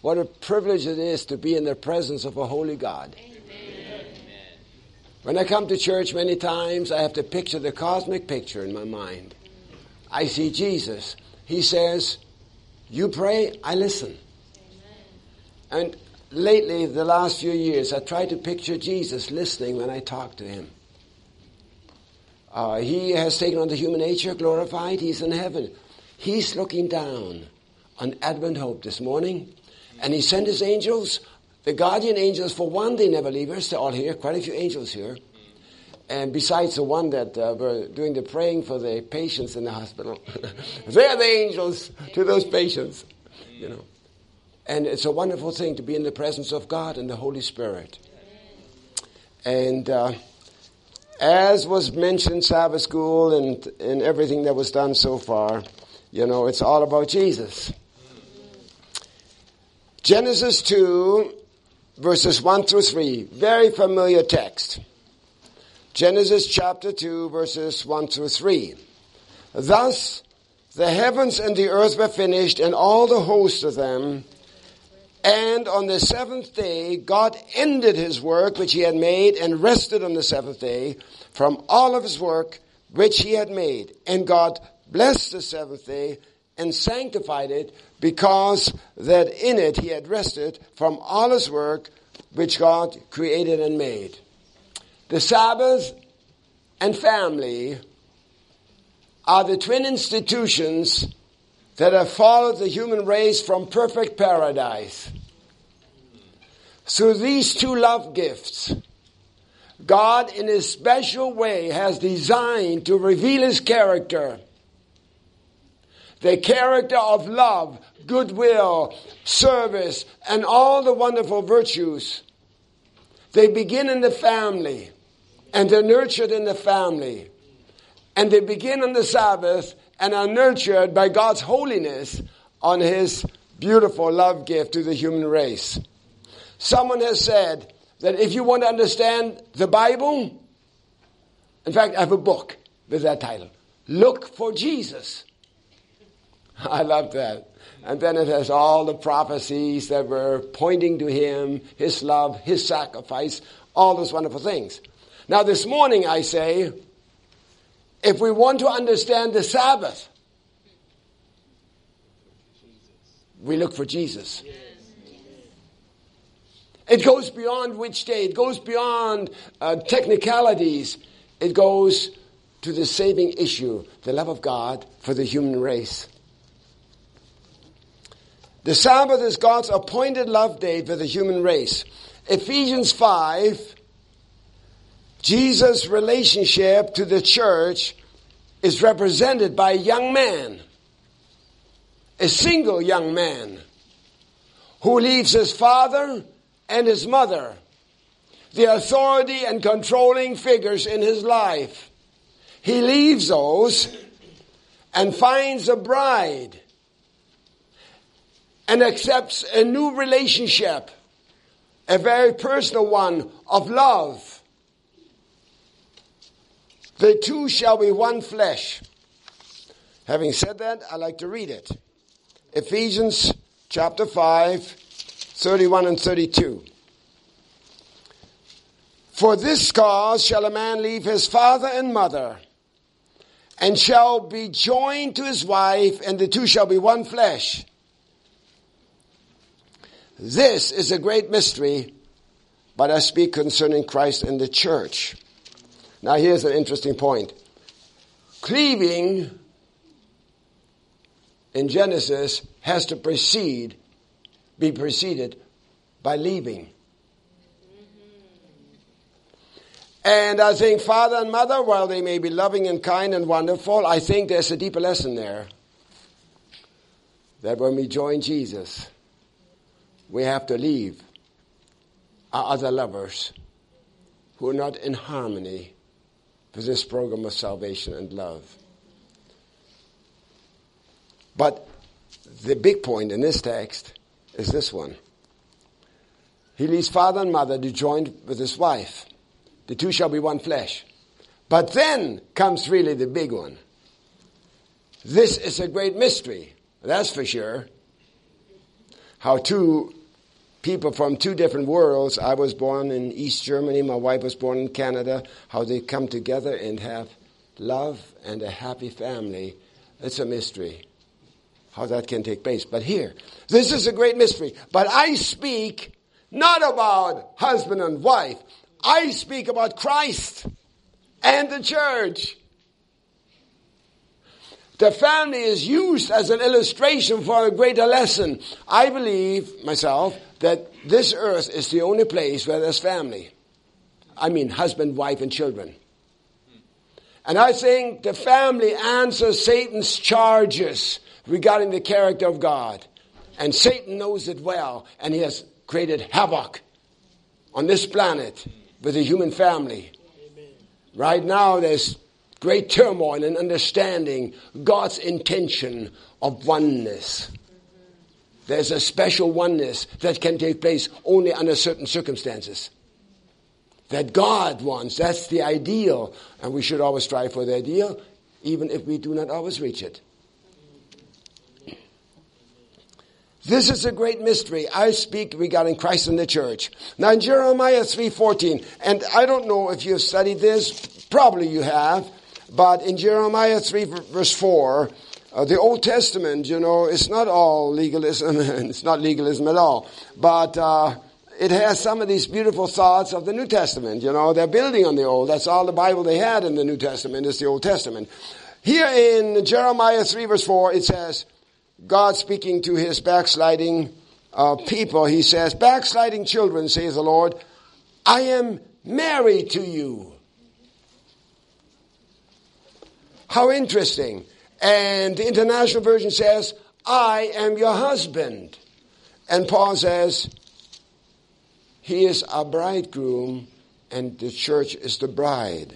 What a privilege it is to be in the presence of a holy God. Amen. When I come to church many times, I have to picture the cosmic picture in my mind. I see Jesus. He says, you pray, I listen. And lately, the last few years, I try to picture Jesus listening when I talk to him. He has taken on the human nature, glorified. He's in heaven. He's looking down on Advent Hope this morning. And he sent his angels, the guardian angels. For one, they never leave us. They're all here, quite a few angels here. And besides the one that were doing the praying for the patients in the hospital. They're the angels to those patients, you know. And it's a wonderful thing to be in the presence of God and the Holy Spirit. And as was mentioned, Sabbath school and everything that was done so far, you know, it's all about Jesus. Genesis 2, verses 1 through 3, very familiar text. Genesis chapter 2, verses 1 through 3. Thus the heavens and the earth were finished, and all the host of them. And on the seventh day, God ended his work which he had made, and rested on the seventh day from all of his work which he had made. And God blessed the seventh day and sanctified it, because that in it he had rested from all his work which God created and made. The Sabbath and family are the twin institutions that have followed the human race from perfect paradise. Through these two love gifts, God in his special way has designed to reveal his character. The character of love, goodwill, service, and all the wonderful virtues. They begin in the family, and they're nurtured in the family. And they begin on the Sabbath and are nurtured by God's holiness on his beautiful love gift to the human race. Someone has said that if you want to understand the Bible, in fact, I have a book with that title, Look for Jesus. I love that. And then it has all the prophecies that were pointing to him, his love, his sacrifice, all those wonderful things. Now this morning I say, if we want to understand the Sabbath, we look for Jesus. It goes beyond which day. It goes beyond technicalities. It goes to the saving issue, the love of God for the human race. The Sabbath is God's appointed love date for the human race. Ephesians 5, Jesus' relationship to the church is represented by a young man, a single young man, who leaves his father and his mother, the authority and controlling figures in his life. He leaves those and finds a bride and accepts a new relationship, a very personal one of love. The two shall be one flesh. Having said that, I like to read it. Ephesians chapter 5, 31 and 32. For this cause shall a man leave his father and mother, and shall be joined to his wife, and the two shall be one flesh. This is a great mystery, but I speak concerning Christ and the church. Now here's an interesting point. Cleaving in Genesis has to be preceded by leaving. And I think father and mother, while they may be loving and kind and wonderful, I think there's a deeper lesson there. That when we join Jesus, we have to leave our other lovers who are not in harmony with this program of salvation and love. But the big point in this text is this one. He leaves father and mother to join with his wife. The two shall be one flesh. But then comes really the big one. This is a great mystery, that's for sure. how two people from two different worlds, I was born in East Germany, my wife was born in Canada, how they come together and have love and a happy family. It's a mystery how that can take place. But here, this is a great mystery. But I speak not about husband and wife. I speak about Christ and the church. The family is used as an illustration for a greater lesson. I believe, myself, that this earth is the only place where there's family. I mean husband, wife, and children. And I think the family answers Satan's charges regarding the character of God. And Satan knows it well, and he has created havoc on this planet with the human family. Amen. Right now there's great turmoil in understanding God's intention of oneness. There's a special oneness that can take place only under certain circumstances. That God wants, that's the ideal, and we should always strive for the ideal, even if we do not always reach it. This is a great mystery. I speak regarding Christ and the church. Now in Jeremiah 3:14, and I don't know if you've studied this, probably you have, but in Jeremiah 3 verse 4, the Old Testament, it's not all legalism, and it's not legalism at all, but it has some of these beautiful thoughts of the New Testament. They're building on the Old. That's all the Bible they had in the New Testament is the Old Testament. Here in Jeremiah 3 verse 4, it says, God speaking to his backsliding people, he says, backsliding children, says the Lord, I am married to you. How interesting. And the International Version says, I am your husband. And Paul says, he is a bridegroom and the church is the bride.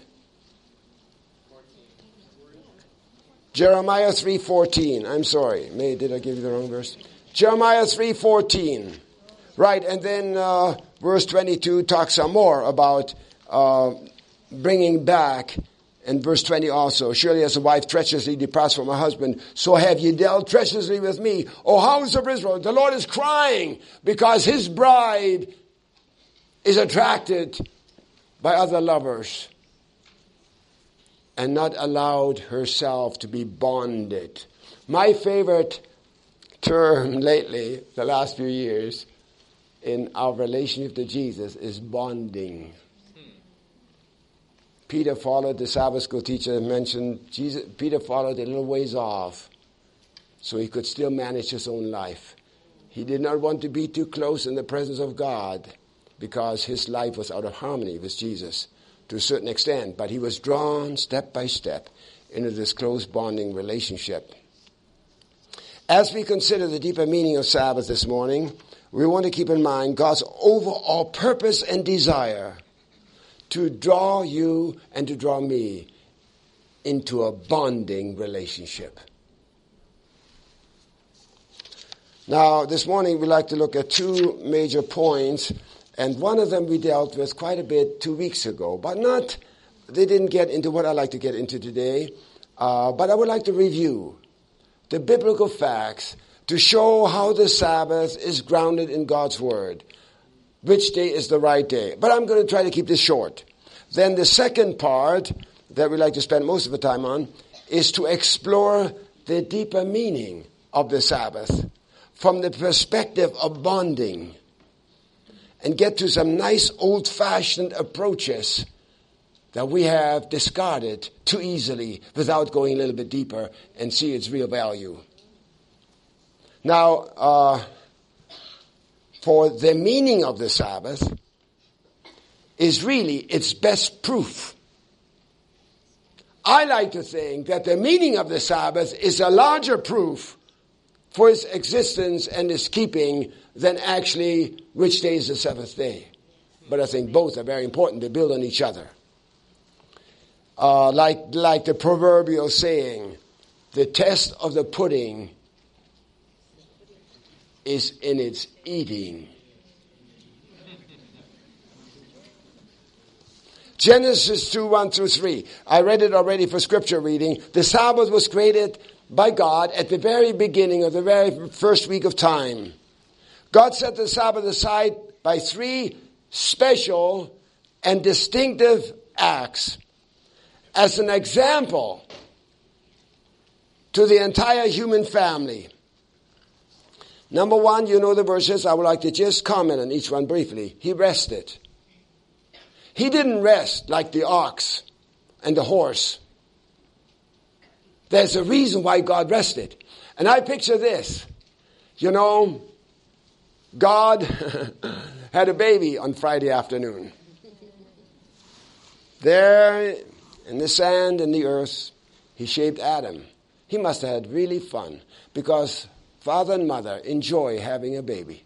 Jeremiah 3:14. I'm sorry. Did I give you the wrong verse? Jeremiah 3:14. Right, and then verse 22 talks some more about bringing back. And verse 20 also, surely as a wife treacherously departs from her husband, so have ye dealt treacherously with me, O house of Israel. The Lord is crying because his bride is attracted by other lovers and not allowed herself to be bonded. My favorite term lately, the last few years, in our relationship to Jesus is bonding. Peter followed, the Sabbath school teacher mentioned, Peter followed a little ways off so he could still manage his own life. He did not want to be too close in the presence of God because his life was out of harmony with Jesus to a certain extent, but he was drawn step by step into this close bonding relationship. As we consider the deeper meaning of Sabbath this morning, we want to keep in mind God's overall purpose and desire to draw you and to draw me into a bonding relationship. Now, this morning we'd like to look at two major points. And one of them we dealt with quite a bit 2 weeks ago, but they didn't get into what I'd like to get into today. But I would like to review the biblical facts to show how the Sabbath is grounded in God's Word. Which day is the right day? But I'm going to try to keep this short. Then the second part that we like to spend most of the time on is to explore the deeper meaning of the Sabbath from the perspective of bonding, and get to some nice old-fashioned approaches that we have discarded too easily without going a little bit deeper and see its real value. Now, for the meaning of the Sabbath is really its best proof. I like to think that the meaning of the Sabbath is a larger proof for its existence and its keeping than actually which day is the seventh day. But I think both are very important. They build on each other. Like the proverbial saying, the test of the pudding is in its eating. Genesis 2:1-3. I read it already for scripture reading. The Sabbath was created by God at the very beginning of the very first week of time. God set the Sabbath aside by 3 special and distinctive acts as an example to the entire human family. Number 1, you know the verses. I would like to just comment on each one briefly. He rested. He didn't rest like the ox and the horse. There's a reason why God rested. And I picture this. You know, God had a baby on Friday afternoon. There in the sand and the earth, he shaped Adam. He must have had really fun because father and mother enjoy having a baby.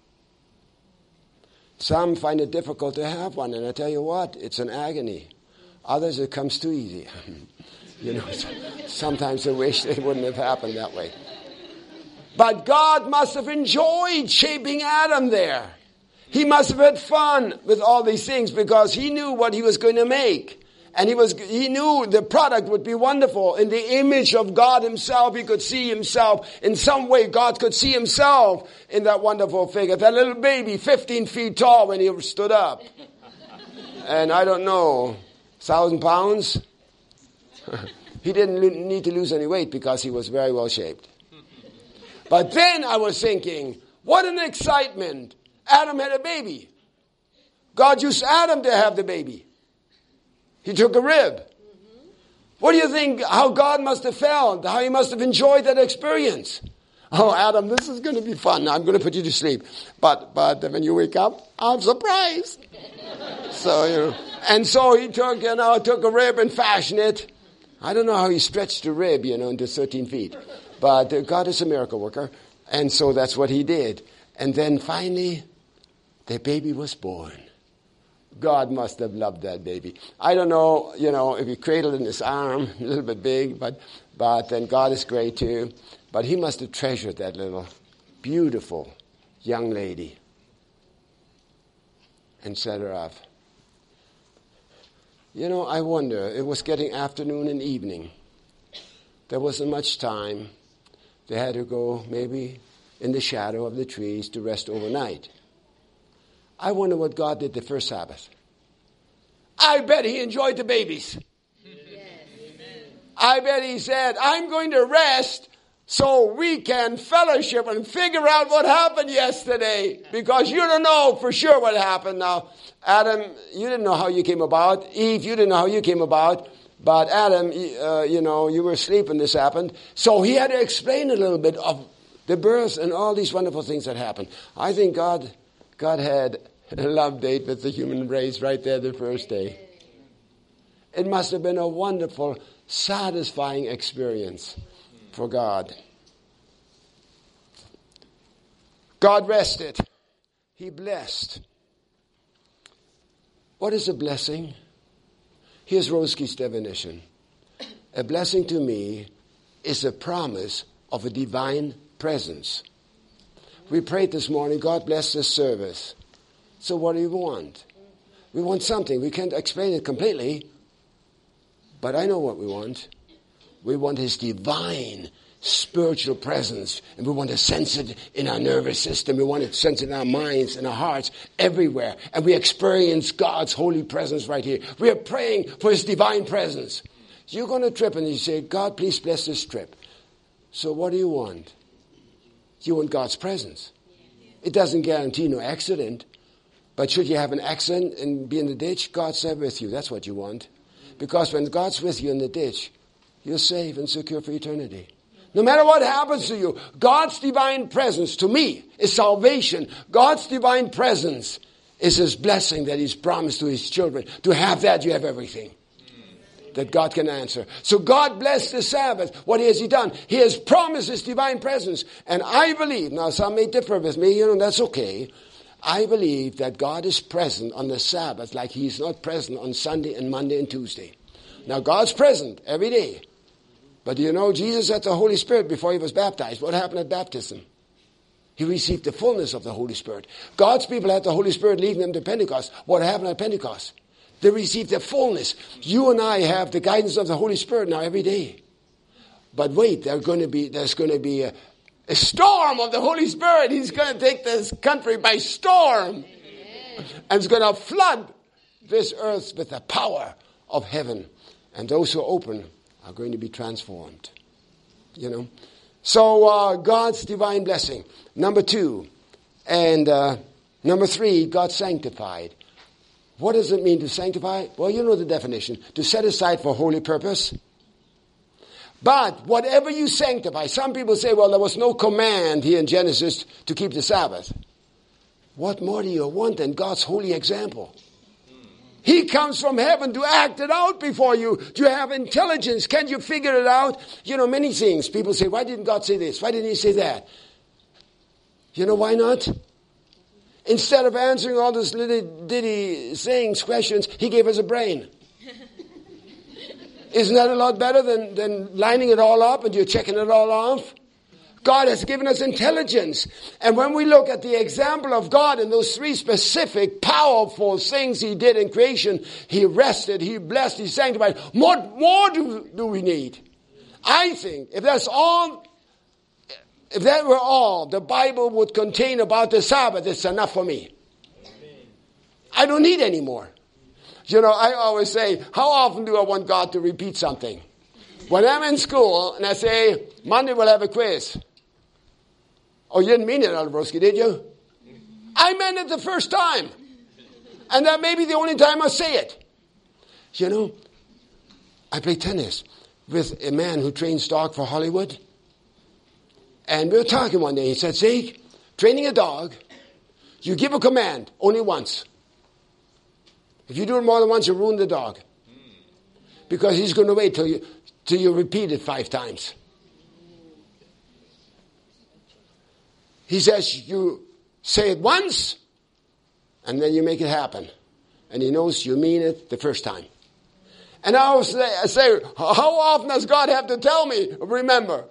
Some find it difficult to have one, and I tell you what, it's an agony. Others, it comes too easy. You know, sometimes I wish it wouldn't have happened that way. But God must have enjoyed shaping Adam there. He must have had fun with all these things because he knew what he was going to make. And he knew the product would be wonderful. In the image of God himself, he could see himself. In some way, God could see himself in that wonderful figure. That little baby, 15 feet tall when he stood up. And I don't know, 1,000 pounds? He didn't need to lose any weight because he was very well shaped. But then I was thinking, what an excitement. Adam had a baby. God used Adam to have the baby. He took a rib. What do you think, how God must have felt, how he must have enjoyed that experience? Oh, Adam, this is going to be fun. I'm going to put you to sleep. But when you wake up, I'm surprised. So, and so he took a rib and fashioned it. I don't know how he stretched the rib, into 13 feet. But God is a miracle worker. And so that's what he did. And then finally, the baby was born. God must have loved that baby. I don't know, if he cradled in his arm, a little bit big, but then God is great too. But he must have treasured that little beautiful young lady and set her up. I wonder, it was getting afternoon and evening. There wasn't much time. They had to go maybe in the shadow of the trees to rest overnight. I wonder what God did the first Sabbath. I bet he enjoyed the babies. Yes. I bet he said, I'm going to rest so we can fellowship and figure out what happened yesterday. Because you don't know for sure what happened. Now, Adam, you didn't know how you came about. Eve, you didn't know how you came about. But Adam, you were asleep when this happened. So he had to explain a little bit of the birth and all these wonderful things that happened. I think God had a love date with the human race right there the first day. It must have been a wonderful, satisfying experience for God. God rested. He blessed. What is a blessing? Here's Roski's definition. A blessing to me is a promise of a divine presence. We prayed this morning, God bless this service. So what do you want? We want something. We can't explain it completely, but I know what we want. We want his divine spiritual presence, and we want to sense it in our nervous system. We want to sense it in our minds, in our hearts, everywhere. And we experience God's holy presence right here. We are praying for his divine presence. You're going to trip and you say, God, please bless this trip. So what do you want? You want God's presence. It doesn't guarantee no accident. But should you have an accident and be in the ditch, God's there with you. That's what you want. Because when God's with you in the ditch, you're safe and secure for eternity. No matter what happens to you, God's divine presence, to me, is salvation. God's divine presence is his blessing that he's promised to his children. To have that, you have everything that God can answer. So God blessed the Sabbath. What has he done? He has promised his divine presence. And I believe, now some may differ with me, that's okay. I believe that God is present on the Sabbath like he's not present on Sunday and Monday and Tuesday. Now God's present every day. But Jesus had the Holy Spirit before he was baptized. What happened at baptism? He received the fullness of the Holy Spirit. God's people had the Holy Spirit leading them to Pentecost. What happened at Pentecost? They received the fullness. You and I have the guidance of the Holy Spirit now every day. But wait, there's going to be a A storm of the Holy Spirit. He's going to take this country by storm. And it's going to flood this earth with the power of heaven. And those who open are going to be transformed. You know. So God's divine blessing. Number 2. And number 3, God sanctified. What does it mean to sanctify? Well, you know the definition. To set aside for holy purpose. But whatever you sanctify, some people say, well, there was no command here in Genesis to keep the Sabbath. What more do you want than God's holy example? He comes from heaven to act it out before you. Do you have intelligence? Can you figure it out? You know, many things. People say, why didn't God say this? Why didn't he say that? You know why not? Instead of answering all those little ditty sayings, questions, he gave us a brain. Isn't that a lot better than lining it all up and you're checking it all off? God has given us intelligence. And when we look at the example of God in those 3 specific, powerful things he did in creation, he rested, he blessed, he sanctified. What more do we need? I think if that were all the Bible would contain about the Sabbath, it's enough for me. I don't need any more. You know, I always say, how often do I want God to repeat something? When I'm in school and I say, Monday we'll have a quiz. Oh, you didn't mean it, Albrowski, did you? I meant it the first time. And that may be the only time I say it. You know, I play tennis with a man who trains dog for Hollywood. And we were talking one day. He said, Zeke, training a dog, you give a command only once. If you do it more than once, you ruin the dog. Because he's going to wait till you repeat it 5 times. He says you say it once, and then you make it happen. And he knows you mean it the first time. And I say, how often does God have to tell me, remember?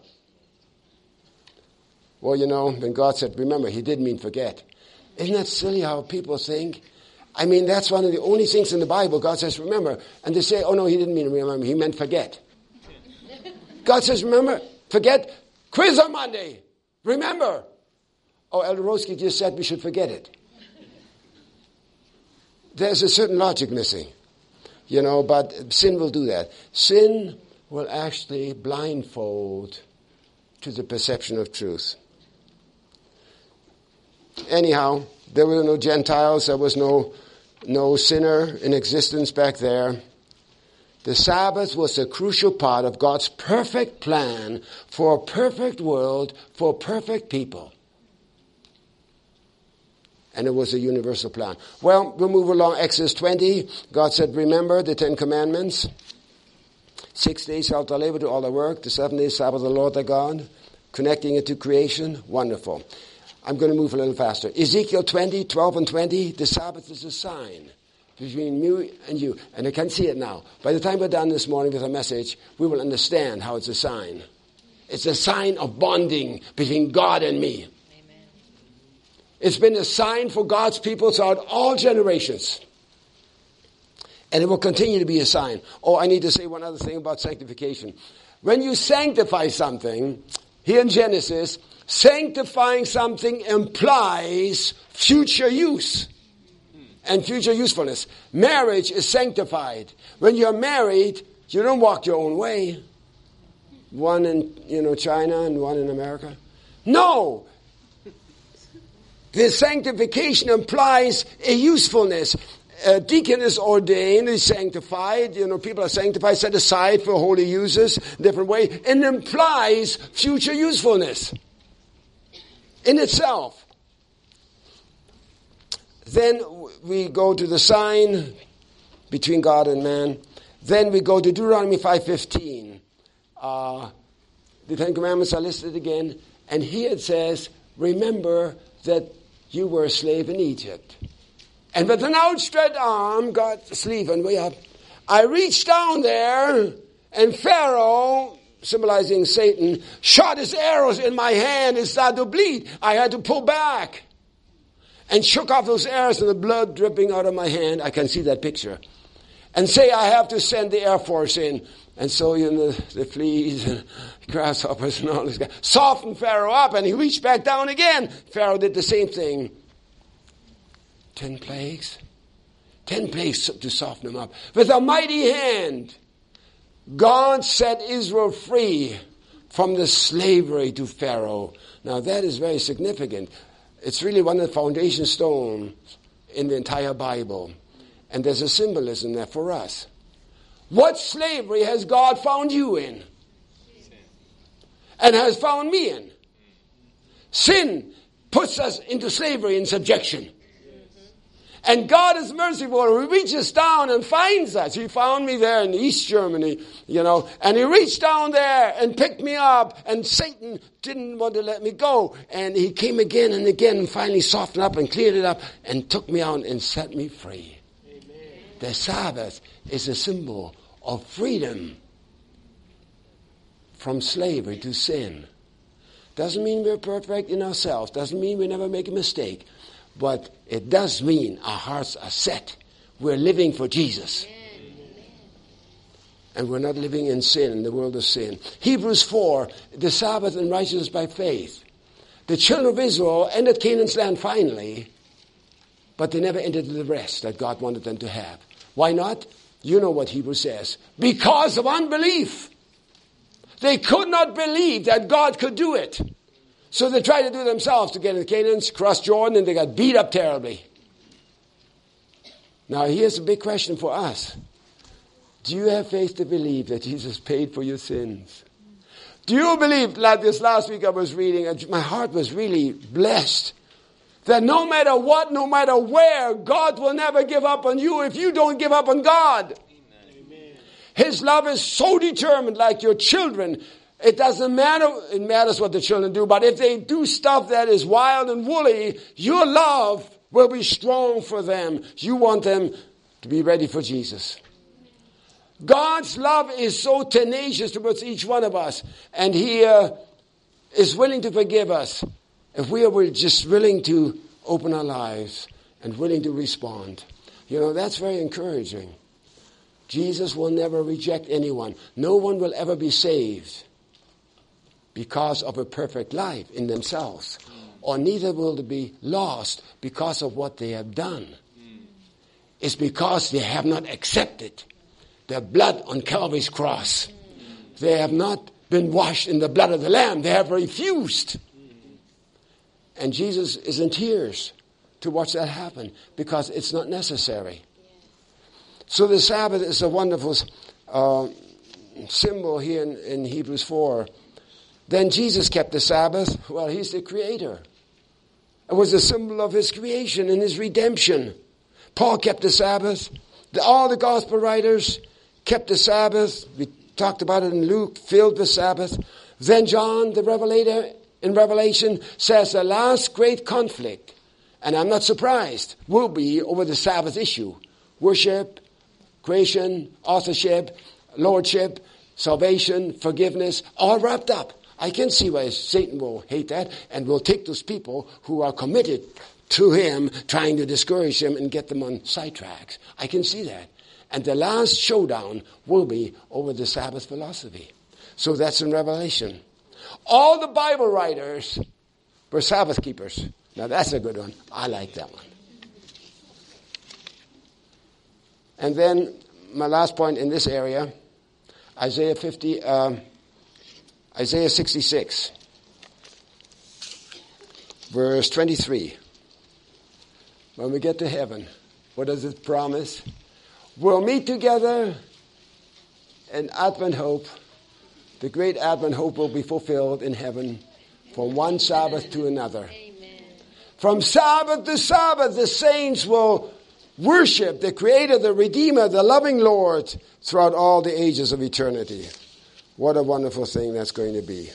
Well, you know, when God said remember, he did mean forget. Isn't that silly how people think? I mean, that's one of the only things in the Bible God says remember. And they say, oh no, he didn't mean remember, he meant forget. God says remember, forget, quiz on Monday, remember. Oh, Elder Roski just said we should forget it. There's a certain logic missing. You know, but sin will do that. Sin will actually blindfold to the perception of truth. Anyhow, there were no Gentiles. There was no sinner in existence back there. The Sabbath was a crucial part of God's perfect plan for a perfect world, for perfect people. And it was a universal plan. Well, we'll move along. Exodus 20. God said, remember the 10 commandments. 6 days shalt thou labor, do all the work. The 7 days Sabbath of the Lord thy God. Connecting it to creation. Wonderful. I'm going to move a little faster. Ezekiel 20, 12 and 20. The Sabbath is a sign between me and you. And I can see it now. By the time we're done this morning with a message, we will understand how it's a sign. It's a sign of bonding between God and me. It's been a sign for God's people throughout all generations. And it will continue to be a sign. Oh, I need to say one other thing about sanctification. When you sanctify something, here in Genesis, sanctifying something implies future use and future usefulness. Marriage is sanctified. When you're married, you don't walk your own way. One in China and one in America. No. The sanctification implies a usefulness. A deacon is ordained, is sanctified. People are sanctified, set aside for holy uses, different way. And implies future usefulness in itself. Then we go to the sign between God and man. Then we go to Deuteronomy 5:15. The 10 Commandments are listed again. And here it says, remember that you were a slave in Egypt. And with an outstretched arm, God's sleeve and way up, I reached down there, and Pharaoh, symbolizing Satan, shot his arrows in my hand and started to bleed. I had to pull back and shook off those arrows and the blood dripping out of my hand. I can see that picture. And say I have to send the Air Force in And so, the fleas and grasshoppers and all this guy softened Pharaoh up, and he reached back down again. Pharaoh did the same thing. 10 plagues. 10 plagues to soften him up. With a mighty hand, God set Israel free from the slavery to Pharaoh. Now that is very significant. It's really one of the foundation stones in the entire Bible. And there's a symbolism there for us. What slavery has God found you in? And has found me in? Sin puts us into slavery and subjection. And God is merciful. He reaches down and finds us. He found me there in East Germany, and he reached down there and picked me up, and Satan didn't want to let me go. And he came again and again and finally softened up and cleared it up and took me out and set me free. Amen. The Sabbath is a symbol of freedom from slavery to sin. Doesn't mean we're perfect in ourselves. Doesn't mean we never make a mistake. But it does mean our hearts are set. We're living for Jesus. And we're not living in sin, in the world of sin. Hebrews 4, the Sabbath and righteousness by faith. The children of Israel entered Canaan's land finally, but they never entered the rest that God wanted them to have. Why not? You know what Hebrews says. Because of unbelief. They could not believe that God could do it. So they tried to do it themselves to get into Canaan, cross Jordan, and they got beat up terribly. Now here's a big question for us. Do you have faith to believe that Jesus paid for your sins? Do you believe, like this last week I was reading, and my heart was really blessed, that no matter what, no matter where, God will never give up on you if you don't give up on God. Amen. His love is so determined, like your children. It doesn't matter, it matters what the children do, but if they do stuff that is wild and woolly, your love will be strong for them. You want them to be ready for Jesus. God's love is so tenacious towards each one of us, and He is willing to forgive us if we are just willing to open our lives and willing to respond. That's very encouraging. Jesus will never reject anyone. No one will ever be saved because of a perfect life in themselves, or neither will they be lost because of what they have done. It's because they have not accepted the blood on Calvary's cross. They have not been washed in the blood of the Lamb. They have refused. And Jesus is in tears to watch that happen because it's not necessary. So the Sabbath is a wonderful symbol here in Hebrews 4. Then Jesus kept the Sabbath. Well, He's the Creator. It was a symbol of His creation and His redemption. Paul kept the Sabbath. All the gospel writers kept the Sabbath. We talked about it in Luke, filled with Sabbath. Then John, the Revelator, in Revelation, says the last great conflict, and I'm not surprised, will be over the Sabbath issue. Worship, creation, authorship, lordship, salvation, forgiveness, all wrapped up. I can see why Satan will hate that and will take those people who are committed to him, trying to discourage them and get them on sidetracks. I can see that. And the last showdown will be over the Sabbath philosophy. So that's in Revelation. All the Bible writers were Sabbath keepers. Now that's a good one. I like that one. And then my last point in this area, Isaiah 66, verse 23. When we get to heaven, what does it promise? We'll meet together in Advent hope. The great Advent hope will be fulfilled in heaven from one Sabbath to another. Amen. From Sabbath to Sabbath, the saints will worship the Creator, the Redeemer, the loving Lord throughout all the ages of eternity. What a wonderful thing that's going to be.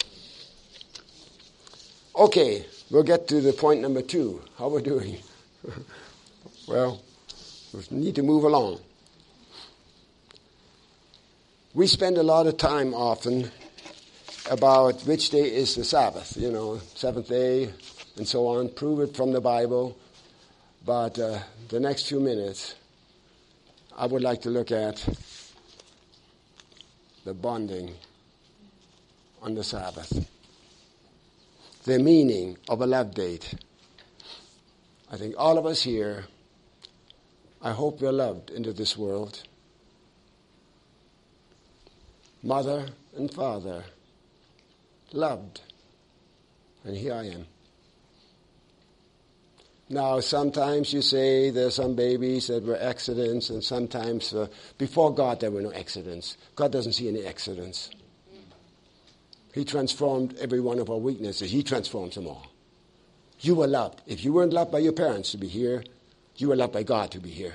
Okay, we'll get to the point number 2. How we're doing? Well, we need to move along. We spend a lot of time often about which day is the Sabbath, seventh day and so on. Prove it from the Bible. But the next few minutes, I would like to look at the bonding on the Sabbath. The meaning of a love date. I think all of us here, I hope we're loved into this world. Mother and father, loved. And here I am. Now, sometimes you say there's some babies that were accidents, and sometimes before God there were no accidents. God doesn't see any accidents. He transformed every one of our weaknesses. He transforms them all. You were loved. If you weren't loved by your parents to be here, you were loved by God to be here.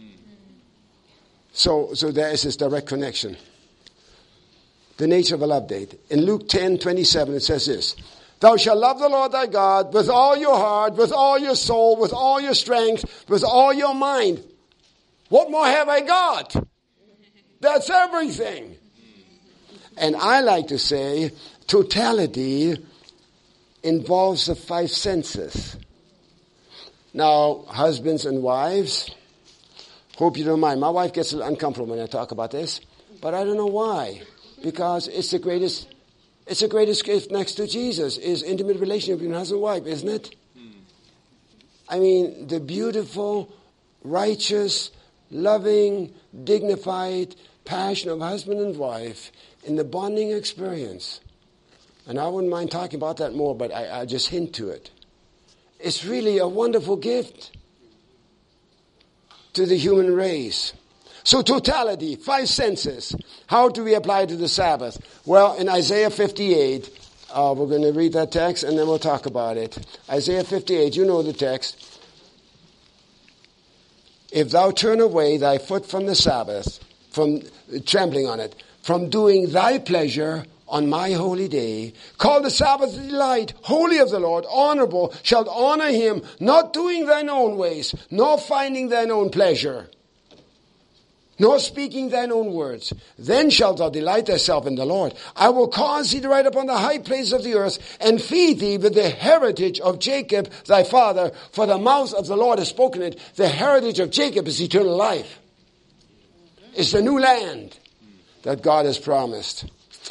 So there is this direct connection. The nature of a love date. In Luke 10:27 it says this. Thou shalt love the Lord thy God with all your heart, with all your soul, with all your strength, with all your mind. What more have I got? That's everything. And I like to say, totality involves the five senses. Now, husbands and wives, hope you don't mind. My wife gets a little uncomfortable when I talk about this, but I don't know why. Because it's the greatest gift next to Jesus is intimate relationship between husband and wife, isn't it? I mean, the beautiful, righteous, loving, dignified passion of husband and wife in the bonding experience. And I wouldn't mind talking about that more, but I just hint to it. It's really a wonderful gift to the human race. So totality, five senses. How do we apply it to the Sabbath? Well, in Isaiah 58, we're going to read that text and then we'll talk about it. Isaiah 58, you know the text. If thou turn away thy foot from the Sabbath, from trampling on it, from doing thy pleasure on my holy day, call the Sabbath a delight, holy of the Lord, honorable, shalt honor him, not doing thine own ways, nor finding thine own pleasure, nor speaking thine own words. Then shalt thou delight thyself in the Lord. I will cause thee to ride upon the high places of the earth, and feed thee with the heritage of Jacob thy father, for the mouth of the Lord has spoken it. The heritage of Jacob is eternal life. It's the new land that God has promised.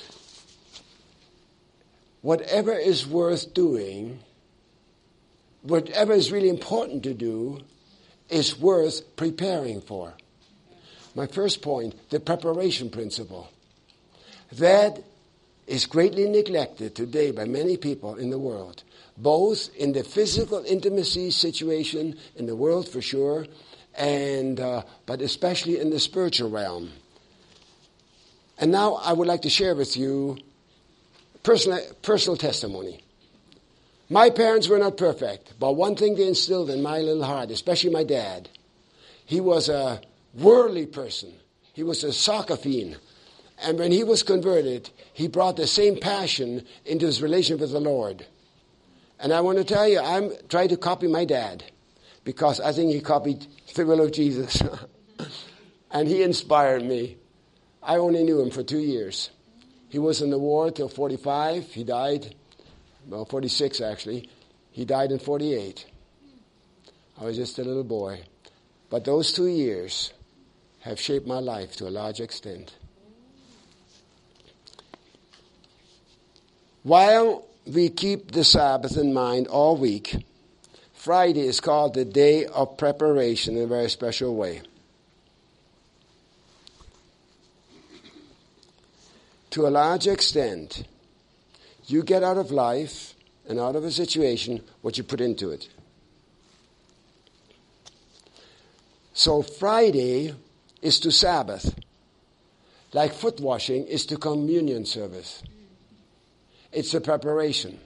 Whatever is worth doing, whatever is really important to do, is worth preparing for. My first point, the preparation principle. That is greatly neglected today by many people in the world, both in the physical intimacy situation in the world for sure, and but especially in the spiritual realm. And now I would like to share with you personal testimony. My parents were not perfect, but one thing they instilled in my little heart, especially my dad, he was a worldly person. He was a soccer fiend. And when he was converted, he brought the same passion into his relationship with the Lord. And I want to tell you, I'm trying to copy my dad because I think he copied the will of Jesus. And he inspired me. I only knew him for 2 years. He was in the war till 45. He died, 46 actually. He died in 48. I was just a little boy. But those 2 years have shaped my life to a large extent. While we keep the Sabbath in mind all week, Friday is called the day of preparation in a very special way. To a large extent, you get out of life and out of a situation what you put into it. So Friday is to Sabbath, like foot washing is to communion service. It's a preparation.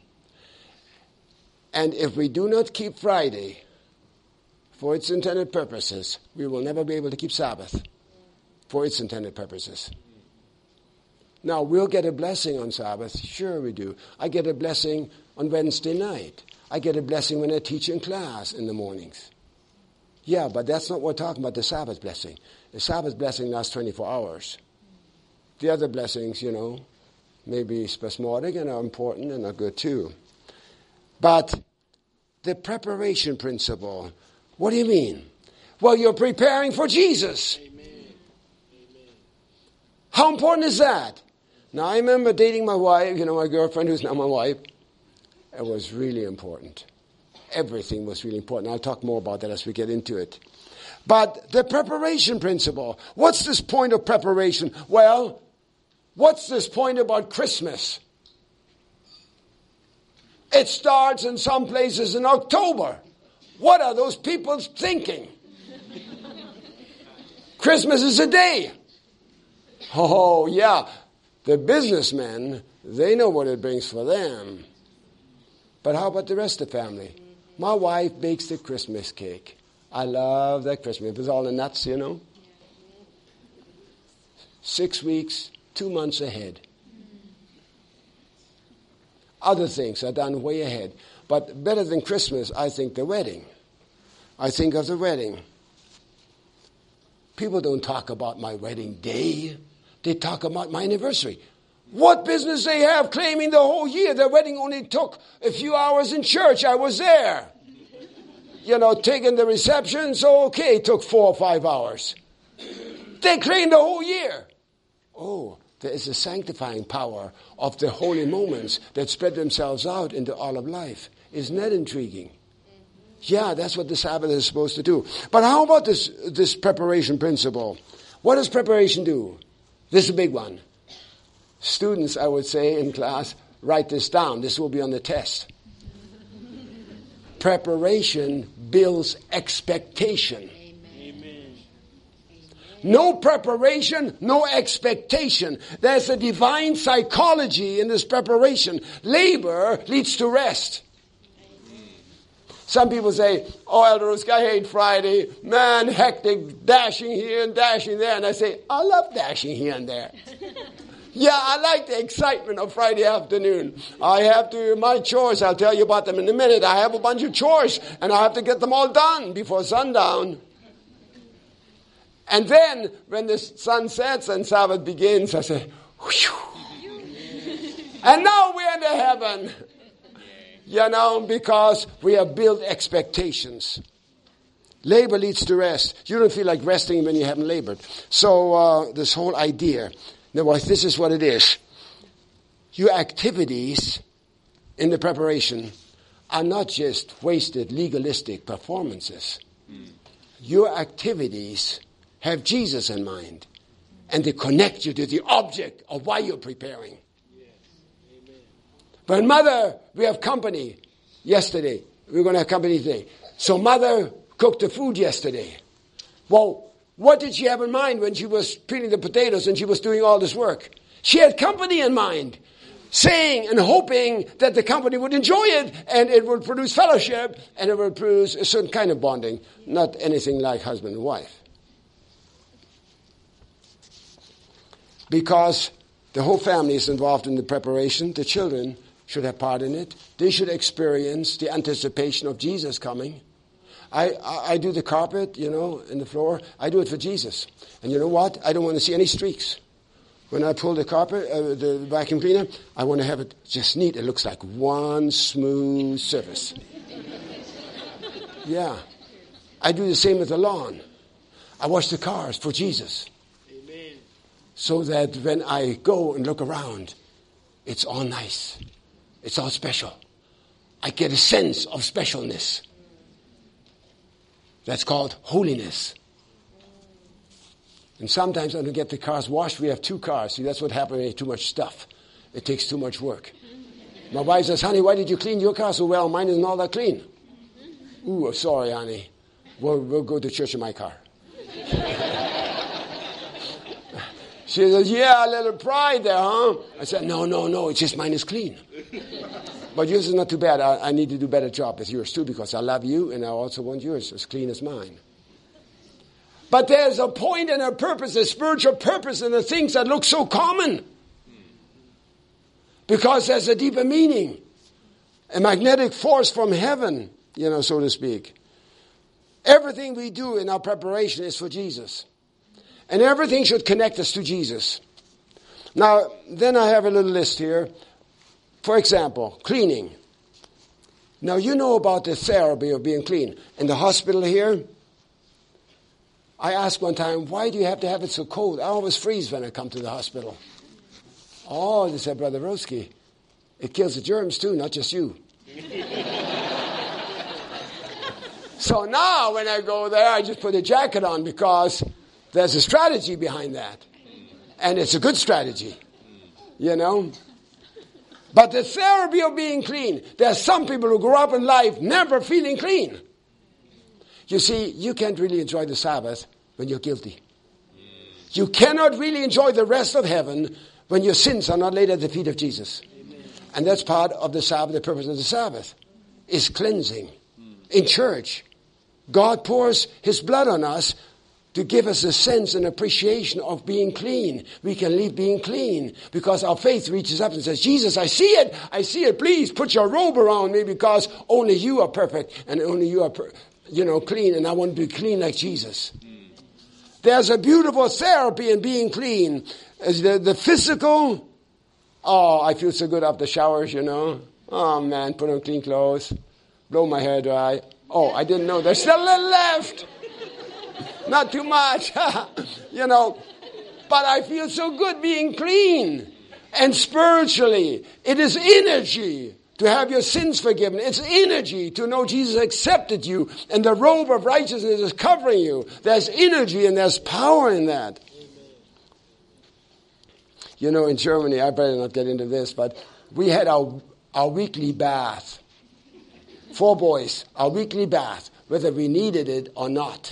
And if we do not keep Friday for its intended purposes, we will never be able to keep Sabbath for its intended purposes. Now, we'll get a blessing on Sabbath. Sure we do. I get a blessing on Wednesday night. I get a blessing when I teach in class in the mornings. Yeah, but that's not what we're talking about, the Sabbath blessing. The Sabbath blessing lasts 24 hours. The other blessings, may be spasmodic and are important and are good too. But the preparation principle, what do you mean? Well, you're preparing for Jesus. Amen. How important is that? Now, I remember dating my wife, my girlfriend who's now my wife. It was really important. Everything was really important. I'll talk more about that as we get into it. But the preparation principle. What's this point of preparation? Well, what's this point about Christmas? It starts in some places in October. What are those people thinking? Christmas is a day. Oh, yeah. The businessmen, they know what it brings for them. But how about the rest of the family? My wife bakes the Christmas cake. I love that Christmas. It was all the nuts, 6 weeks, 2 months ahead. Other things are done way ahead. But better than Christmas, I think the wedding. I think of the wedding. People don't talk about my wedding day. They talk about my anniversary. What business they have claiming the whole year? Their wedding only took a few hours in church. I was there. Taking the reception, so okay, it took 4 or 5 hours. They claim the whole year. Oh, there is a sanctifying power of the holy moments that spread themselves out into all of life. Isn't that intriguing? Yeah, that's what the Sabbath is supposed to do. But how about this preparation principle? What does preparation do? This is a big one. Students, I would say, in class, write this down. This will be on the test. Preparation builds expectation. Amen. No preparation, no expectation. There's a divine psychology in this preparation. Labor leads to rest. Some people say, oh, Elder Rusk, I hate Friday. Man, hectic, dashing here and dashing there. And I say, I love dashing here and there. Yeah, I like the excitement of Friday afternoon. I have to, my chores, I'll tell you about them in a minute. I have a bunch of chores, and I have to get them all done before sundown. And then, when the sun sets and Sabbath begins, I say, whew. And now we're into heaven. Because we have built expectations. Labor leads to rest. You don't feel like resting when you haven't labored. So this whole idea. Now, this is what it is. Your activities in the preparation are not just wasted legalistic performances. Your activities have Jesus in mind. And they connect you to the object of why you're preparing. But Mother, we have company yesterday. We're going to have company today. So Mother cooked the food yesterday. Well, what did she have in mind when she was peeling the potatoes and she was doing all this work? She had company in mind, saying and hoping that the company would enjoy it and it would produce fellowship and it would produce a certain kind of bonding, not anything like husband and wife. Because the whole family is involved in the preparation, the children should have part in it. They should experience the anticipation of Jesus coming. I do the carpet, in the floor. I do it for Jesus. And you know what? I don't want to see any streaks. When I pull the carpet, the vacuum cleaner, I want to have it just neat. It looks like one smooth surface. Yeah. I do the same with the lawn. I wash the cars for Jesus. Amen. So that when I go and look around, it's all nice. It's all special. I get a sense of specialness. That's called holiness. And sometimes when we get the cars washed, we have 2 cars. See, that's what happens when you have too much stuff. It takes too much work. My wife says, honey, why did you clean your car so well? Mine isn't all that clean. Ooh, sorry, honey. We'll go to church in my car. She says, yeah, a little pride there, huh? I said, no, it's just mine is clean. But yours is not too bad. I need to do a better job with yours too because I love you and I also want yours as clean as mine. But there's a point and a purpose, a spiritual purpose in the things that look so common. Because there's a deeper meaning. A magnetic force from heaven, so to speak. Everything we do in our preparation is for Jesus. And everything should connect us to Jesus. Now, then I have a little list here. For example, cleaning. Now, you know about the therapy of being clean. In the hospital here, I asked one time, why do you have to have it so cold? I always freeze when I come to the hospital. Oh, they said, Brother Roski, it kills the germs too, not just you. So now when I go there, I just put a jacket on because there's a strategy behind that. And it's a good strategy, you know. But the therapy of being clean, there are some people who grow up in life never feeling clean. You see, you can't really enjoy the Sabbath when you're guilty. You cannot really enjoy the rest of heaven when your sins are not laid at the feet of Jesus. And that's part of the Sabbath, the purpose of the Sabbath, is cleansing. In church, God pours his blood on us to give us a sense and appreciation of being clean. We can leave being clean because our faith reaches up and says, Jesus, I see it, please put your robe around me because only you are perfect and only you are clean, and I want to be clean like Jesus. There's a beautiful therapy in being clean. The physical, I feel so good after showers, you know. Oh man, put on clean clothes, blow my hair dry. Oh, I didn't know there's still a little left. Not too much, you know. But I feel so good being clean. And spiritually, it is energy to have your sins forgiven. It's energy to know Jesus accepted you and the robe of righteousness is covering you. There's energy and there's power in that. You know, in Germany, I better not get into this, but we had our weekly bath. 4 boys, our weekly bath, whether we needed it or not.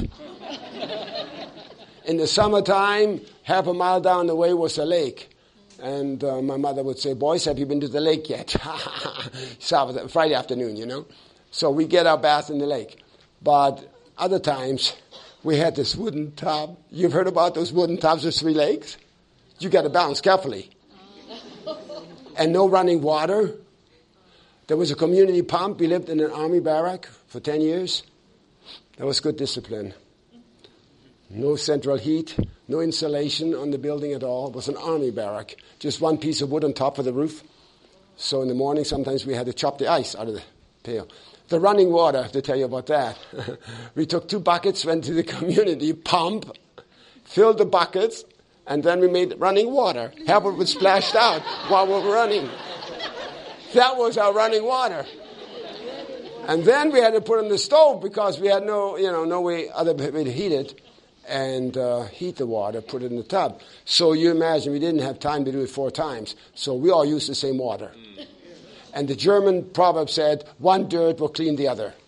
In the summertime, half a mile down the way was a lake. And my mother would say, boys, have you been to the lake yet? Friday afternoon, you know. So we get our bath in the lake. But other times, we had this wooden tub. You've heard about those wooden tubs with 3 legs? You got to balance carefully. And no running water. There was a community pump. We lived in an army barrack for 10 years. That was good discipline. No central heat, no insulation on the building at all. It was an army barrack. Just one piece of wood on top of the roof. So in the morning, sometimes we had to chop the ice out of the pail. The running water, I have to tell you about that. We took 2 buckets, went to the community pump, filled the buckets, and then we made running water. Half of it splashed out while we were running. That was our running water. And then we had to put it on the stove because we had no other way to heat it. And heat the water, put it in the tub. So you imagine we didn't have time to do it 4 times. So we all used the same water. And the German proverb said, one dirt will clean the other.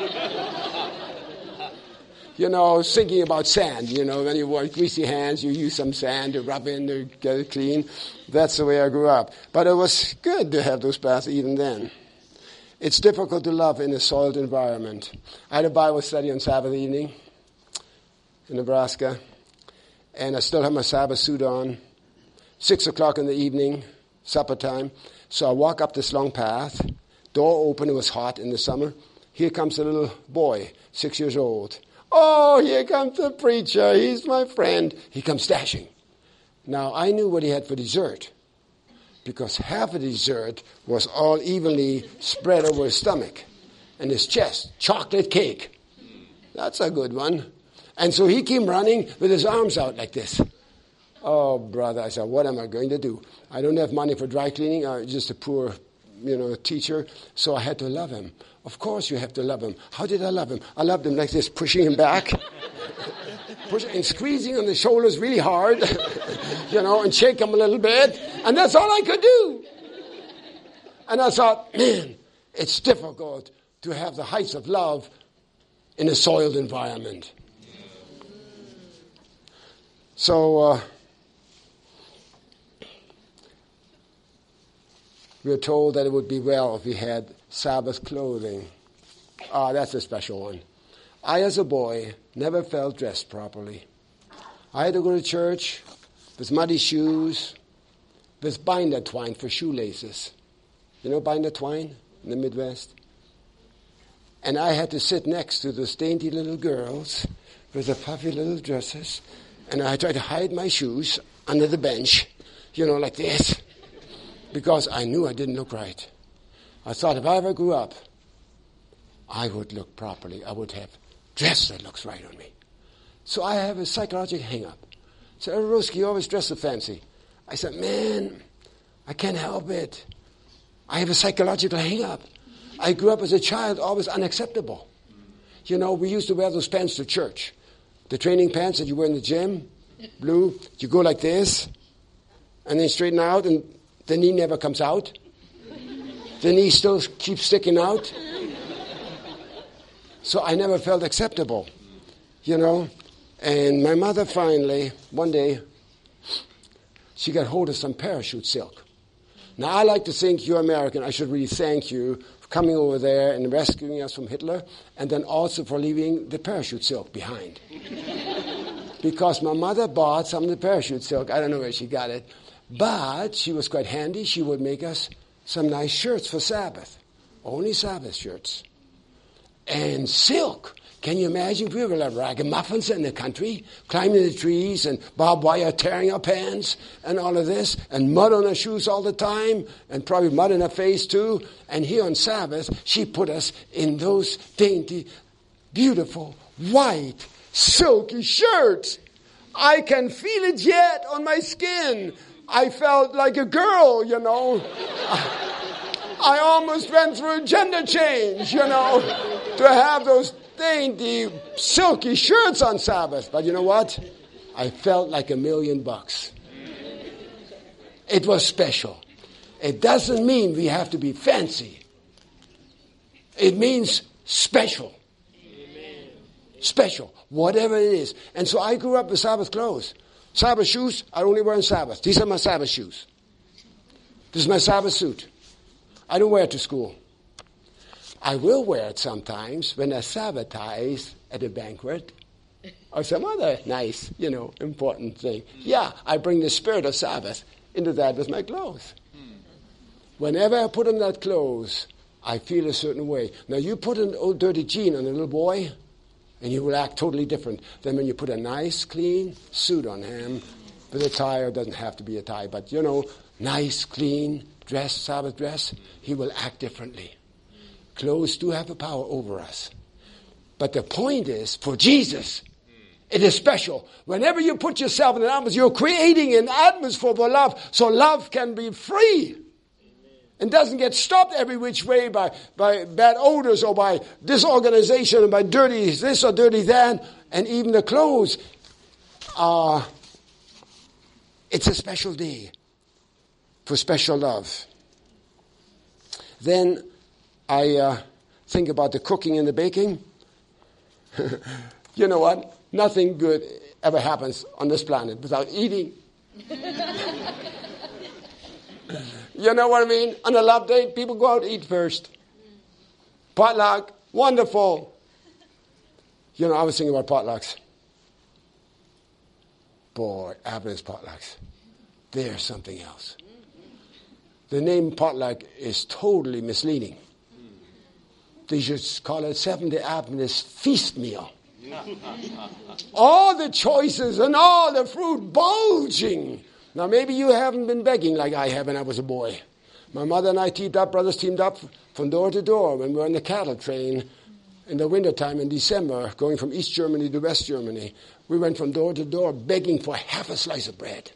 You know, thinking about sand, you know, when you wash greasy hands, you use some sand to rub in to get it clean. That's the way I grew up. But it was good to have those baths even then. It's difficult to love in a soiled environment. I had a Bible study on Sabbath evening in Nebraska, and I still have my Sabbath suit on. 6 o'clock in the evening, supper time. So I walk up this long path, door open, it was hot in the summer. Here comes a little boy, 6 years old. Oh, here comes the preacher, he's my friend. He comes dashing. Now, I knew what he had for dessert, because half of the dessert was all evenly spread over his stomach and his chest, chocolate cake. That's a good one. And so he came running with his arms out like this. Oh, brother, I said, what am I going to do? I don't have money for dry cleaning. I'm just a poor, teacher. So I had to love him. Of course you have to love him. How did I love him? I loved him like this, pushing him back. And squeezing on the shoulders really hard. And shake him a little bit. And that's all I could do. And I thought, man, it's difficult to have the heights of love in a soiled environment. So, we were told that it would be well if we had Sabbath clothing. That's a special one. I, as a boy, never felt dressed properly. I had to go to church with muddy shoes, with binder twine for shoelaces. You know binder twine in the Midwest? And I had to sit next to those dainty little girls with the puffy little dresses. And I tried to hide my shoes under the bench, like this, because I knew I didn't look right. I thought if I ever grew up, I would look properly. I would have dress that looks right on me. So I have a psychological hang-up. So, Roski, you always dress so fancy. I said, man, I can't help it. I have a psychological hang-up. I grew up as a child, always unacceptable. You know, we used to wear those pants to church. The training pants that you wear in the gym, blue. You go like this, and then straighten out, and the knee never comes out. The knee still keeps sticking out. So I never felt acceptable, you know. And my mother finally, one day, she got hold of some parachute silk. Now, I like to think you're American. I should really thank you for coming over there and rescuing us from Hitler, and then also for leaving the parachute silk behind. Because my mother bought some of the parachute silk. I don't know where she got it. But she was quite handy. She would make us some nice shirts for Sabbath. Only Sabbath shirts. And silk. Can you imagine? We were like ragamuffins in the country, climbing the trees and barbed wire tearing our pants and all of this, and mud on our shoes all the time, and probably mud in our face too. And here on Sabbath, she put us in those dainty, beautiful, white, silky shirts. I can feel it yet on my skin. I felt like a girl, you know. I almost went through a gender change, you know, to have those dainty, silky shirts on Sabbath. But you know what? I felt like $1 million. It was special. It doesn't mean we have to be fancy. It means special. Special, whatever it is. And so I grew up with Sabbath clothes. Sabbath shoes, I only wear on Sabbath. These are my Sabbath shoes. This is my Sabbath suit. I don't wear it to school. I will wear it sometimes when I Sabbathize at a banquet or some other nice, you know, important thing. Yeah, I bring the spirit of Sabbath into that with my clothes. Whenever I put on that clothes, I feel a certain way. Now, you put an old dirty jean on a little boy, and he will act totally different than when you put a nice, clean suit on him with a tie, or it doesn't have to be a tie, but, you know, nice, clean dress, Sabbath dress, he will act differently. Clothes do have a power over us. But the point is, for Jesus, it is special. Whenever you put yourself in an atmosphere, you're creating an atmosphere for love, so love can be free. And doesn't get stopped every which way by bad odors or by disorganization or by dirty this or dirty that. And even the clothes are, it's a special day for special love. Then I think about the cooking and the baking. You know what? Nothing good ever happens on this planet without eating. You know what I mean? On a love date, people go out to eat first. Potluck, wonderful. You know, I was thinking about potlucks. Boy, Adventist potlucks. They're something else. The name potluck is totally misleading. They should call it Seventh-day Adventist feast meal. All the choices and all the fruit bulging. Now, maybe you haven't been begging like I have when I was a boy. My mother and I brothers teamed up from door to door when we were in the cattle train in the wintertime in December, going from East Germany to West Germany. We went from door to door begging for half a slice of bread.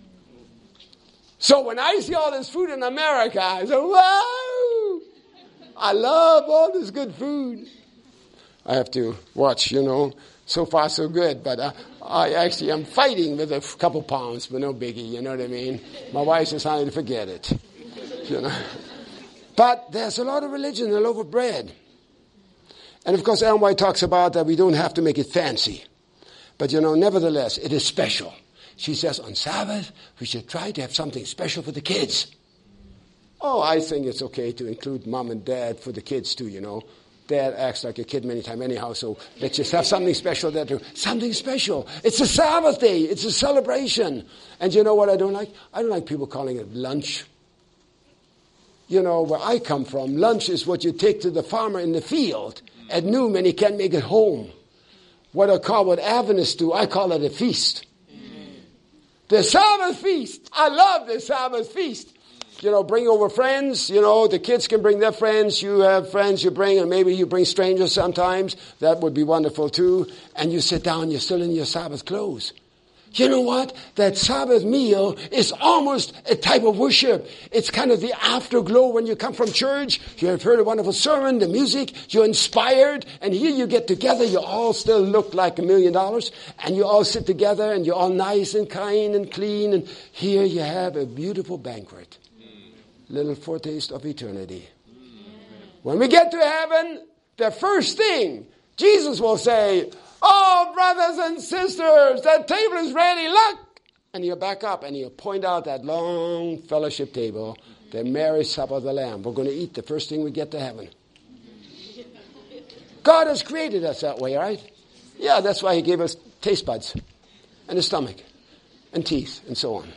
So when I see all this food in America, I say, wow, I love all this good food. I have to watch, you know. So far, so good, but I actually am fighting with a couple pounds, but no biggie, you know what I mean? My wife says, honey, forget it, you know. But there's a lot of religion in a loaf of bread. And of course, Ellen White talks about that we don't have to make it fancy. But, you know, nevertheless, it is special. She says on Sabbath, we should try to have something special for the kids. Oh, I think it's okay to include mom and dad for the kids too, you know. Dad acts like a kid many times anyhow, so let's just have something special there too. Something special. It's a Sabbath day. It's a celebration. And you know what I don't like? I don't like people calling it lunch. You know, where I come from, lunch is what you take to the farmer in the field at noon when he can't make it home. What Adventists do, I call it a feast. The Sabbath feast. I love the Sabbath feast. bring over friends. The kids can bring their friends. You have friends you bring, and maybe you bring strangers sometimes. That would be wonderful too. And you sit down, you're still in your Sabbath clothes. You know what? That Sabbath meal is almost a type of worship. It's kind of the afterglow when you come from church. You have heard a wonderful sermon, the music, you're inspired, and here you get together. You all still look like $1 million, and you all sit together, and you're all nice and kind and clean, and here you have a beautiful banquet. Little foretaste of eternity. When we get to heaven, the first thing Jesus will say, "Oh, brothers and sisters, that table is ready, look!" And he'll back up and he'll point out that long fellowship table, the marriage supper of the Lamb. We're going to eat the first thing we get to heaven. God has created us that way, right? Yeah, that's why he gave us taste buds and a stomach and teeth and so on.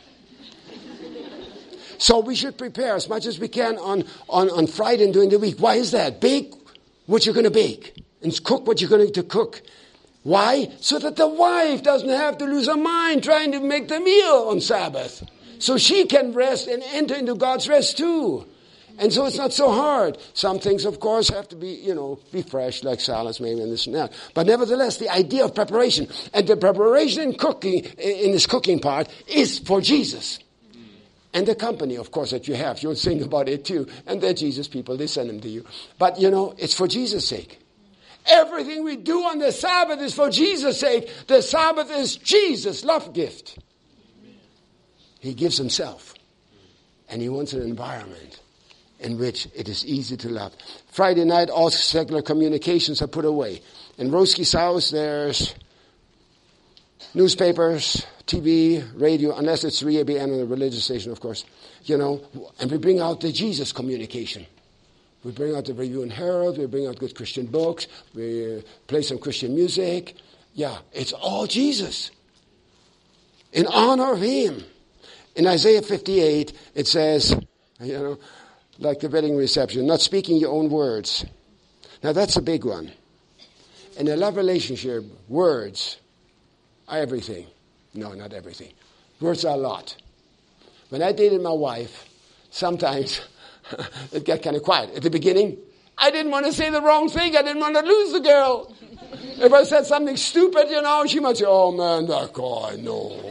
So we should prepare as much as we can on Friday and during the week. Why is that? Bake what you're going to bake and cook what you're going to cook. Why? So that the wife doesn't have to lose her mind trying to make the meal on Sabbath. So she can rest and enter into God's rest too. And so it's not so hard. Some things, of course, have to be, be fresh, like salads maybe and this and that. But nevertheless, the idea of preparation, and the preparation in cooking, in this cooking part, is for Jesus. And the company, of course, that you have. You'll sing about it too. And they're Jesus people, they send them to you. But, it's for Jesus' sake. Everything we do on the Sabbath is for Jesus' sake. The Sabbath is Jesus' love gift. He gives himself. And he wants an environment in which it is easy to love. Friday night, all secular communications are put away. In Roski's house, there's newspapers, TV, radio, unless it's 3 ABN on a religious station, of course. And we bring out the Jesus communication. We bring out the Review and Herald. We bring out good Christian books. We play some Christian music. Yeah, it's all Jesus. In honor of him. In Isaiah 58, it says, like the wedding reception, not speaking your own words. Now that's a big one. In a love relationship, words are everything. No, not everything. Words are a lot. When I dated my wife, sometimes it got kind of quiet. At the beginning, I didn't want to say the wrong thing. I didn't want to lose the girl. If I said something stupid, she might say, "Oh man, that guy, no."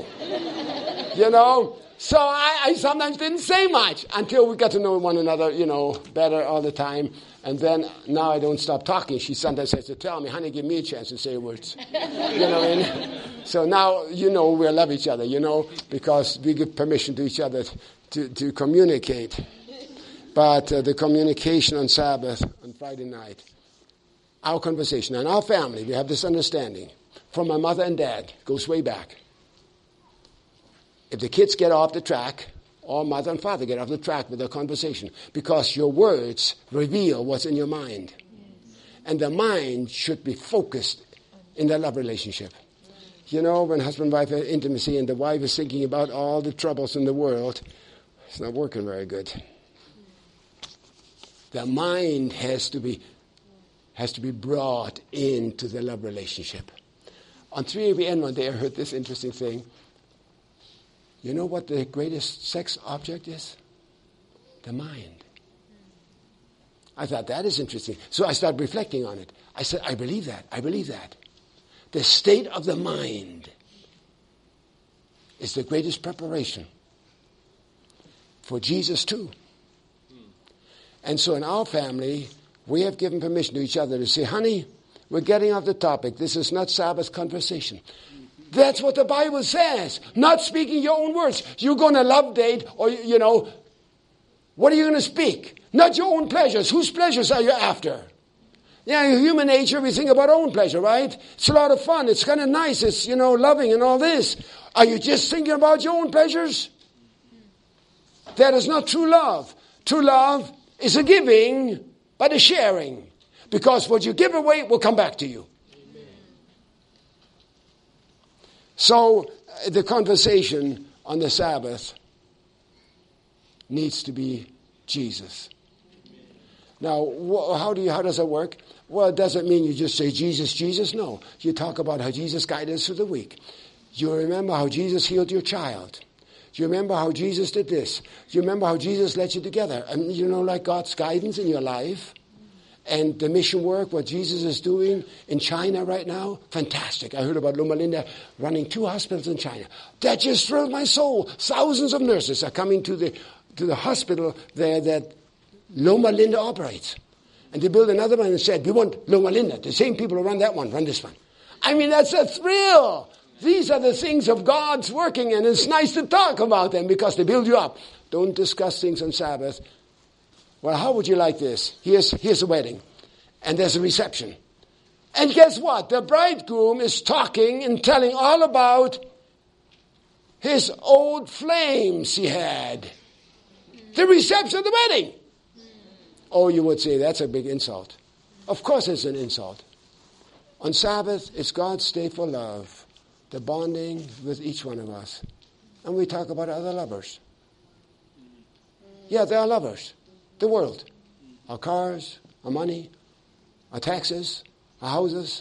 So I sometimes didn't say much until we got to know one another, better all the time. And then now I don't stop talking. She sometimes has to tell me, "Honey, give me a chance to say words." So now, we love each other, because we give permission to each other to communicate. But the communication on Sabbath, on Friday night, our conversation, and our family, we have this understanding from my mother and dad, goes way back. If the kids get off the track, or mother and father get off the track with their conversation, because your words reveal what's in your mind. And the mind should be focused in the love relationship. When husband and wife have intimacy and the wife is thinking about all the troubles in the world, it's not working very good. The mind has to be brought into the love relationship. On 3ABN one day I heard this interesting thing. You know what the greatest sex object is? The mind. I thought that is interesting. So I started reflecting on it. I said, I believe that. The state of the mind is the greatest preparation for Jesus too. And so in our family, we have given permission to each other to say, "Honey, we're getting off the topic. This is not Sabbath conversation." That's what the Bible says. Not speaking your own words. You're going to love date or, what are you going to speak? Not your own pleasures. Whose pleasures are you after? Yeah, in human nature, we think about our own pleasure, right? It's a lot of fun. It's kind of nice. It's, loving and all this. Are you just thinking about your own pleasures? That is not true love. True love is a giving, but a sharing. Because what you give away will come back to you. So the conversation on the Sabbath needs to be Jesus. Now, how does it work? Well, it doesn't mean you just say Jesus, Jesus. No, you talk about how Jesus guided us through the week. You remember how Jesus healed your child. Do you remember how Jesus did this? Do you remember how Jesus led you together? And like God's guidance in your life and the mission work, what Jesus is doing in China right now? Fantastic. I heard about Loma Linda running 2 hospitals in China. That just thrilled my soul. Thousands of nurses are coming to the hospital there that Loma Linda operates. And they built another one and said, we want Loma Linda. The same people who run that one, run this one. I mean, that's a thrill. These are the things of God's working, and it's nice to talk about them because they build you up. Don't discuss things on Sabbath. Well, how would you like this? Here's a wedding, and there's a reception. And guess what? The bridegroom is talking and telling all about his old flames he had. The reception of the wedding. Oh, you would say that's a big insult. Of course it's an insult. On Sabbath, it's God's day for love. The bonding with each one of us. And we talk about other lovers. Yeah, there are lovers. The world. Our cars, our money, our taxes, our houses.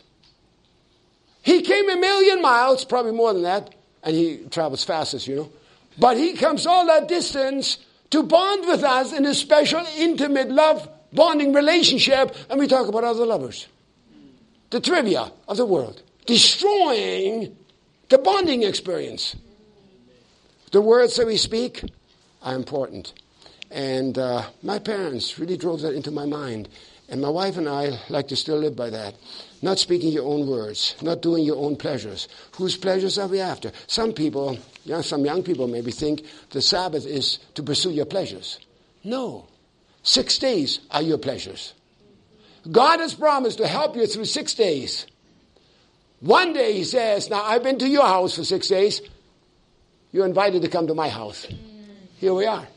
He came 1,000,000 miles, probably more than that, and he travels fastest, But he comes all that distance to bond with us in a special, intimate, love, bonding relationship, and we talk about other lovers. The trivia of the world. Destroying the bonding experience. The words that we speak are important. And my parents really drove that into my mind. And my wife and I like to still live by that. Not speaking your own words. Not doing your own pleasures. Whose pleasures are we after? Some people, some young people maybe think the Sabbath is to pursue your pleasures. No. 6 days are your pleasures. God has promised to help you through 6 days. One day he says, now I've been to your house for 6 days. You're invited to come to my house. Here we are.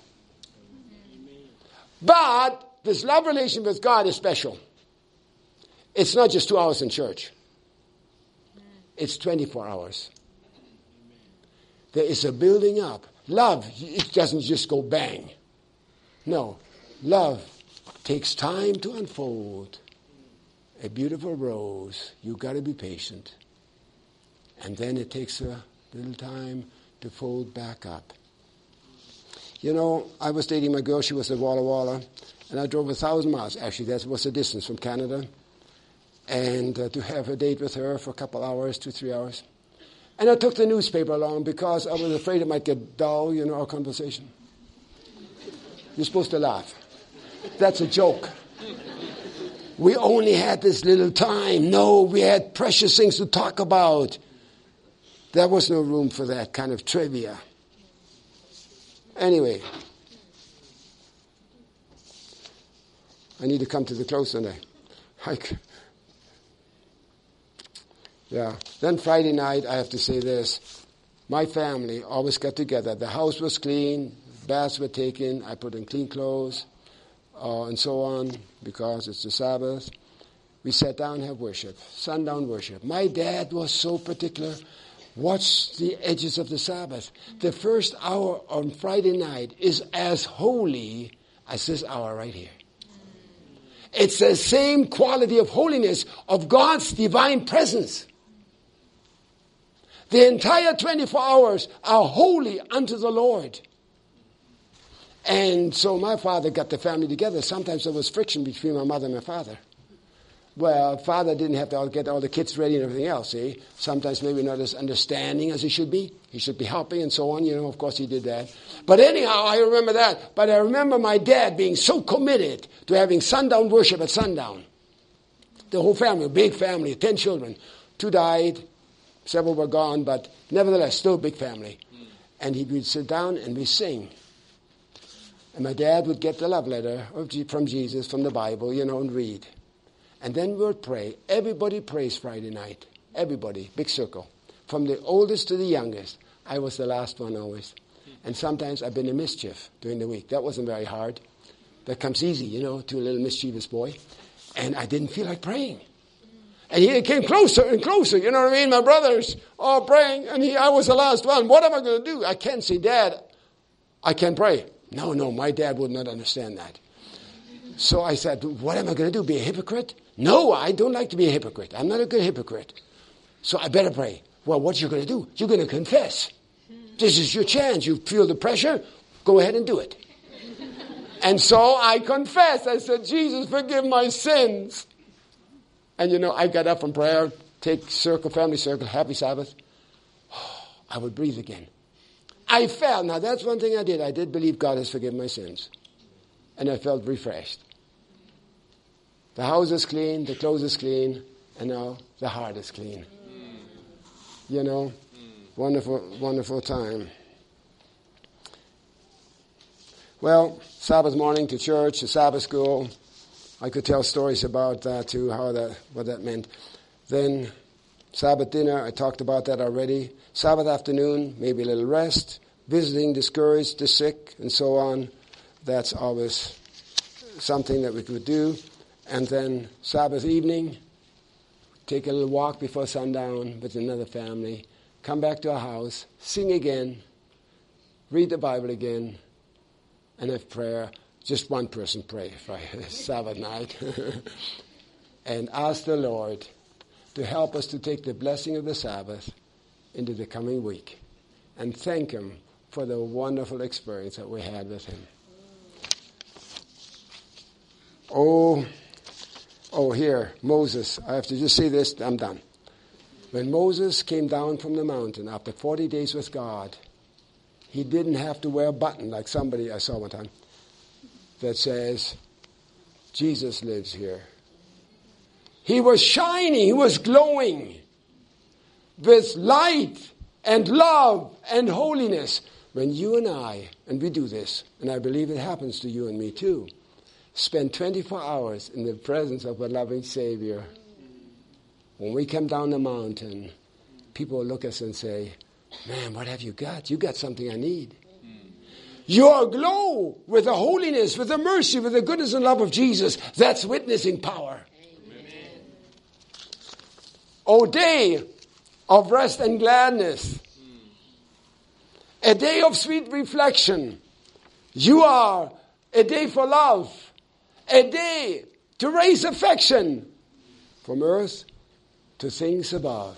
But this love relation with God is special. It's not just 2 hours in church. It's 24 hours. There is a building up. Love, it doesn't just go bang. No. Love takes time to unfold. A beautiful rose, you've got to be patient. And then it takes a little time to fold back up. I was dating my girl, she was at Walla Walla, and I drove 1,000 miles. Actually, that was the distance from Canada. And to have a date with her for a couple hours, 2-3 hours. And I took the newspaper along because I was afraid it might get dull, our conversation. You're supposed to laugh. That's a joke. We only had this little time. No, we had precious things to talk about. There was no room for that kind of trivia. Anyway, I need to come to the close, don't I? Yeah. Then Friday night, I have to say this. My family always got together. The house was clean. Baths were taken. I put in clean clothes. And so on, because it's the Sabbath. We sat down and have worship, sundown worship. My dad was so particular. Watch the edges of the Sabbath. The first hour on Friday night is as holy as this hour right here. It's the same quality of holiness of God's divine presence. The entire 24 hours are holy unto the Lord. And so my father got the family together. Sometimes there was friction between my mother and my father. Well, father didn't have to get all the kids ready and everything else, see? Sometimes maybe not as understanding as he should be. He should be helping and so on. Of course he did that. But anyhow, I remember that. But I remember my dad being so committed to having sundown worship at sundown. The whole family, a big family, 10 children. 2 died, several were gone, but nevertheless, still a big family. And he would sit down and we sing. And my dad would get the love letter from Jesus, from the Bible, and read. And then we would pray. Everybody prays Friday night. Everybody, big circle. From the oldest to the youngest. I was the last one always. And sometimes I've been in mischief during the week. That wasn't very hard. That comes easy, to a little mischievous boy. And I didn't feel like praying. And he came closer and closer, My brothers all praying, and I was the last one. What am I going to do? I can't say, Dad, I can't pray. No, my dad would not understand that. So I said, what am I going to do, be a hypocrite? No, I don't like to be a hypocrite. I'm not a good hypocrite. So I better pray. Well, what you're going to do? You're going to confess. This is your chance. You feel the pressure? Go ahead and do it. And so I confessed. I said, Jesus, forgive my sins. And I got up from prayer, take circle, family circle, happy Sabbath. I would breathe again. I felt, now that's one thing I did. I did believe God has forgiven my sins. And I felt refreshed. The house is clean, the clothes is clean, and now the heart is clean. Wonderful, wonderful time. Well, Sabbath morning to church, to Sabbath school. I could tell stories about that too, what that meant. Then Sabbath dinner, I talked about that already. Sabbath afternoon, maybe a little rest, visiting, discouraged, the sick, and so on. That's always something that we could do. And then Sabbath evening, take a little walk before sundown with another family, come back to our house, sing again, read the Bible again, and have prayer. Just one person pray for Sabbath night. And ask the Lord to help us to take the blessing of the Sabbath into the coming week. And thank Him for the wonderful experience that we had with Him. Oh, here, Moses. I have to just say this, I'm done. When Moses came down from the mountain after 40 days with God, he didn't have to wear a button like somebody I saw one time that says, Jesus lives here. He was shining, he was glowing with light and love and holiness. When you and I, and we do this, and I believe it happens to you and me too, spend 24 hours in the presence of a loving Savior. When we come down the mountain, people will look at us and say, man, what have you got? You got something I need. You're aglow with the holiness, with the mercy, with the goodness and love of Jesus. That's witnessing power. Amen. O day of rest and gladness. A day of sweet reflection. You are a day for love. A day to raise affection from earth to things above.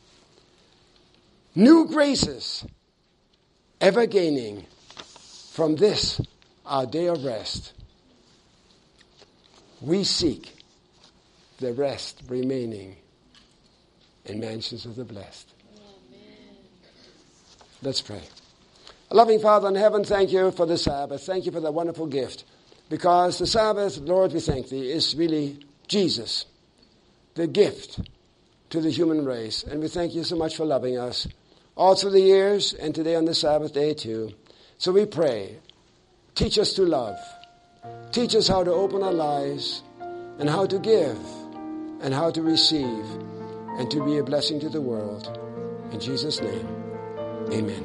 New graces ever gaining from this, our day of rest. We seek the rest remaining in mansions of the blessed. Amen. Let's pray. Loving Father in heaven, thank you for the Sabbath. Thank you for the wonderful gift. Because the Sabbath, Lord, we thank Thee, is really Jesus, the gift to the human race. And we thank You so much for loving us all through the years and today on the Sabbath day too. So we pray, teach us to love. Teach us how to open our lives and how to give and how to receive and to be a blessing to the world. In Jesus' name, amen.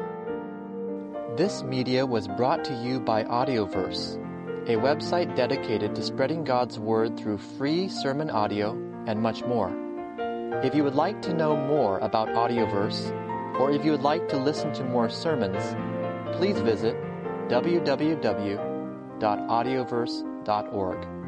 This media was brought to you by Audioverse, a website dedicated to spreading God's Word through free sermon audio and much more. If you would like to know more about Audioverse, or if you would like to listen to more sermons, please visit www.audioverse.org.